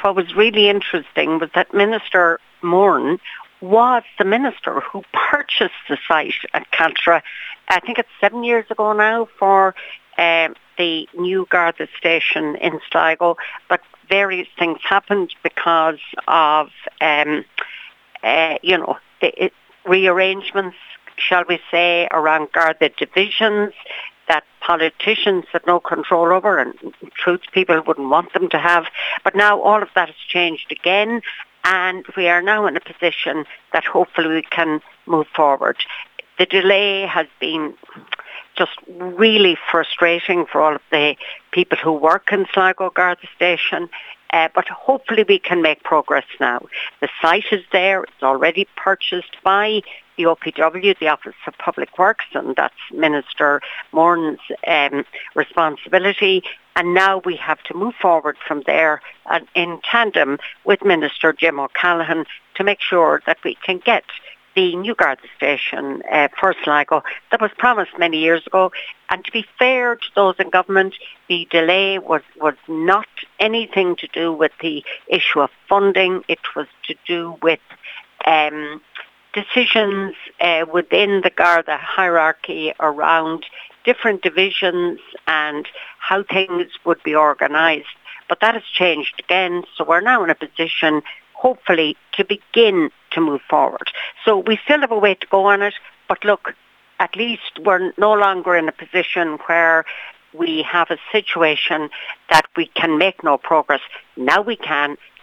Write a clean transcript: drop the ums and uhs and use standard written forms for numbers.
what was really interesting was that Minister Moran was the minister who purchased the site at Caltra, I think it's 7 years ago now, for the new Garda station in Sligo, but various things happened because of, the rearrangements, shall we say, around Garda divisions that politicians had no control over, and in truth people wouldn't want them to have. But now all of that has changed again, and we are now in a position that hopefully we can move forward. The delay has been just really frustrating for all of the people who work in Sligo Garda Station, but hopefully we can make progress now. The site is there, it's already purchased by the OPW, the Office of Public Works, and that's Minister Moran's responsibility. And now we have to move forward from there in tandem with Minister Jim O'Callaghan to make sure that we can get the new Garda station for Sligo that was promised many years ago. And to be fair to those in government, the delay was not anything to do with the issue of funding. It was to do with decisions within the Garda hierarchy around different divisions and how things would be organised. But that has changed again, so we're now in a position, hopefully, to begin to move forward. So we still have a way to go on it, but look, at least we're no longer in a position where we have a situation that we can make no progress. Now we can,